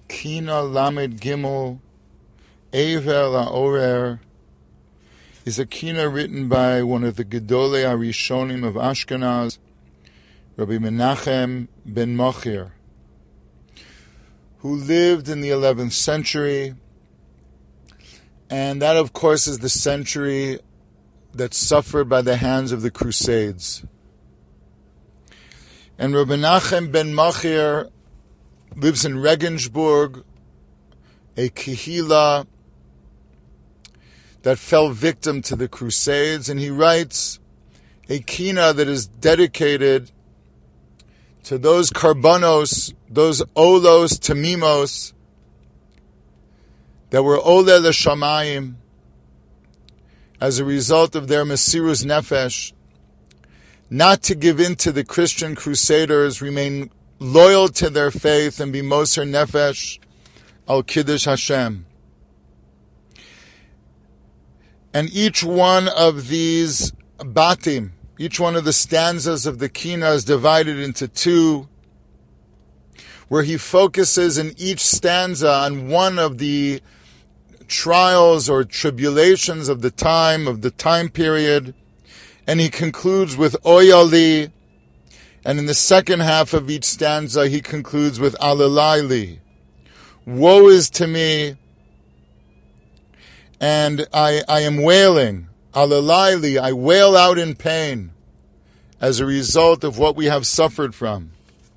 Kina Lamed Gimel Ever LaOrer is a kina written by one of the Gedolei Arishonim of Ashkenaz, Rabbi Menachem ben Machir, who lived in the 11th century, and that, of course, is the century that suffered by the hands of the Crusades. And Rabbi Menachem ben Machir lives in Regensburg, a kehila that fell victim to the Crusades, and he writes a kina that is dedicated to those karbanos, those olos tamimos that were ole l'shamayim as a result of their mesirus nefesh, not to give in to the Christian crusaders, remain loyal to their faith, and be moser nefesh al kiddush Hashem. And each one of these batim, each one of the stanzas of the kina is divided into two, where he focuses in each stanza on one of the trials or tribulations of the time period, and he concludes with oyali, and in the second half of each stanza he concludes with alilayli. Woe is to me, and I am wailing. Alilayli, I wail out in pain as a result of what we have suffered from.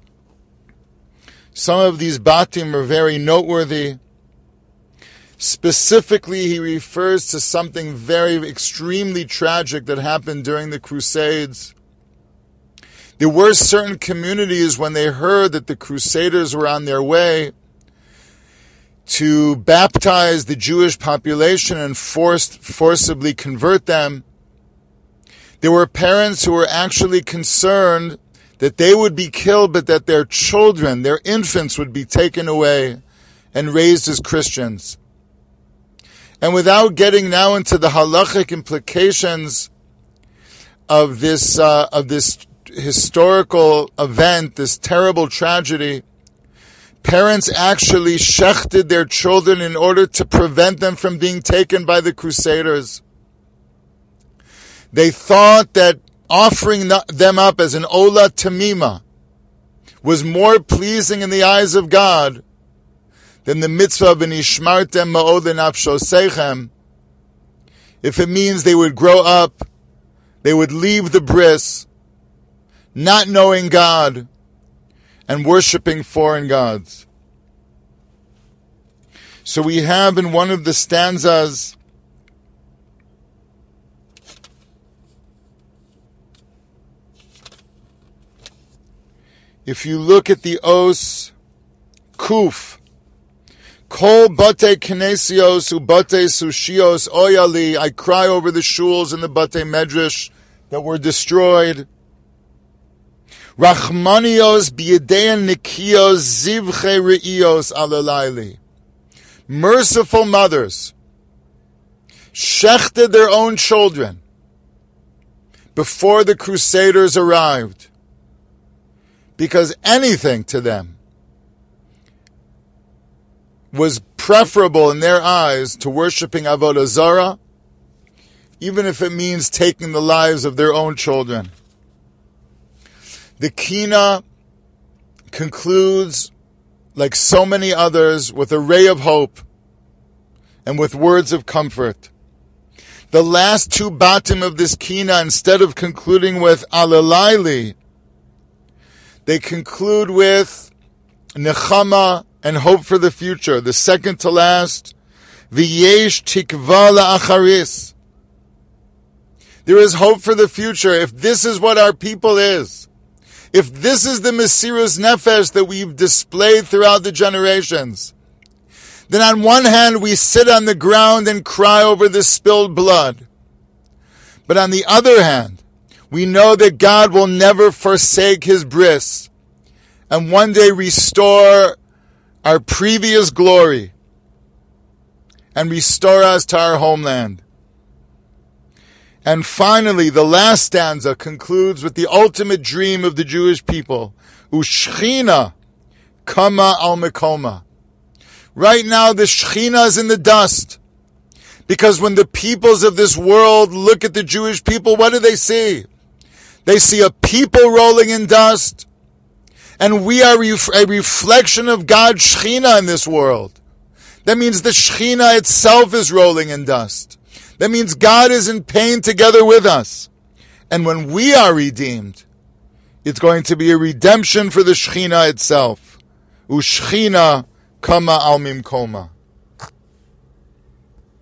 Some of these batim are very noteworthy. Specifically, he refers to something very extremely tragic that happened during the Crusades. There were certain communities, when they heard that the Crusaders were on their way to baptize the Jewish population and forcibly convert them, there were parents who were actually concerned that they would be killed, but that their children, their infants, would be taken away and raised as Christians. And without getting now into the halachic implications of this historical event, this terrible tragedy, parents actually shechted their children in order to prevent them from being taken by the Crusaders. They thought that offering them up as an ola tamima was more pleasing in the eyes of God than the mitzvah v'nishmartem ma'od lenafshosechem. If it means they would grow up, they would leave the bris, not knowing God and worshiping foreign gods. So we have in one of the stanzas if you look at the os kuf, kol bate kinesios u bate sushios oyali, I cry over the shuls and the bate medrash that were destroyed. Rachmanios b'yedein nikios zivche re'ios alalayli. Merciful mothers shechted their own children before the Crusaders arrived, because anything to them was preferable in their eyes to worshiping Avodah Zarah, even if it means taking the lives of their own children. The kina concludes, like so many others, with a ray of hope and with words of comfort. The last two batim of this kina, instead of concluding with alilayli, they conclude with nechama and hope for the future. The second to last, v'yesh tikva la'acharis. There is hope for the future. If this is what our people is, if this is the mesirus nefesh that we've displayed throughout the generations, then on one hand we sit on the ground and cry over the spilled blood. But on the other hand, we know that God will never forsake his bris and one day restore our previous glory and restore us to our homeland. And finally, the last stanza concludes with the ultimate dream of the Jewish people. Ushchina kama al mekoma. Right now, the Shekhinah is in the dust. Because when the peoples of this world look at the Jewish people, what do they see? They see a people rolling in dust. And we are a reflection of God's Shekhinah in this world. That means the Shekhinah itself is rolling in dust. That means God is in pain together with us. And when we are redeemed, it's going to be a redemption for the Shekhinah itself. U'Shekhinah kama al mimkoma.